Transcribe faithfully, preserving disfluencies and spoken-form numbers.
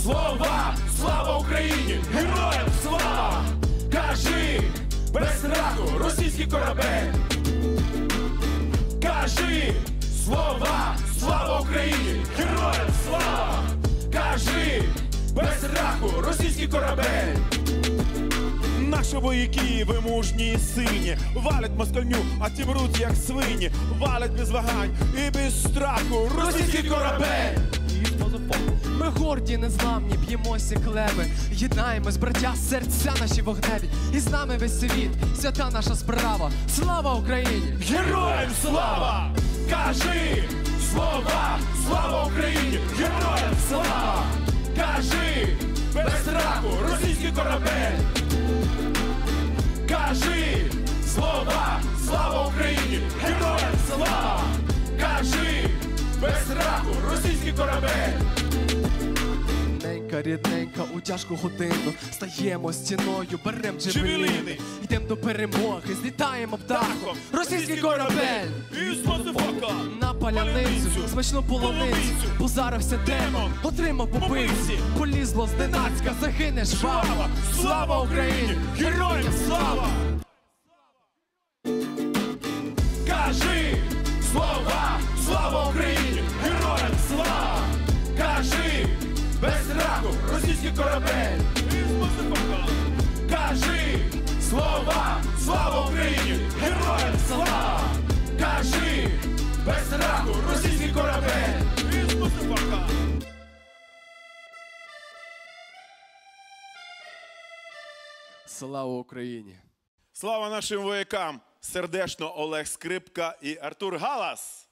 слова, слава Україні, героям слава! Кажи, без страху, російський корабель. Кажи, слова, слава Україні, героям слава! Кажи, без страху, російський корабель. Наші вояки, ви мужні і сильні, валять москальню, а ті мруть як свині. Валять без вагань і без страху російський корабель. Ми горді, незламні, б'ємося клеви, єднаємось, браття, серця наші вогневі. І з нами весь світ, свята наша справа. Слава Україні! Героям слава! Кажи, слова, слава Україні, героям слава! Кажи, без страху, російський корабель. Кажи, слова, слава Україні, героям слава! Кажи, без страху, російський корабель. Ненька, рідненька, у тяжку годину стаємо стіною, берем джевеліни, йдем до перемоги, злітаємо птахом, російський корабель. На паляницю, смачну полуницю, позарився демон, отримав побивці, полізло зненацька, загине жваво. Слава Україні, героям слава! Кажи, слова, слава Україні, героям слава! Кажи, без страху, російський корабель. Кажи, слова, слава Україні, героям слава! Кажи, без страху, російський корабель. Слава Україні! Слава нашим воякам! Сердечно Олег Скрипка і Артур Галас!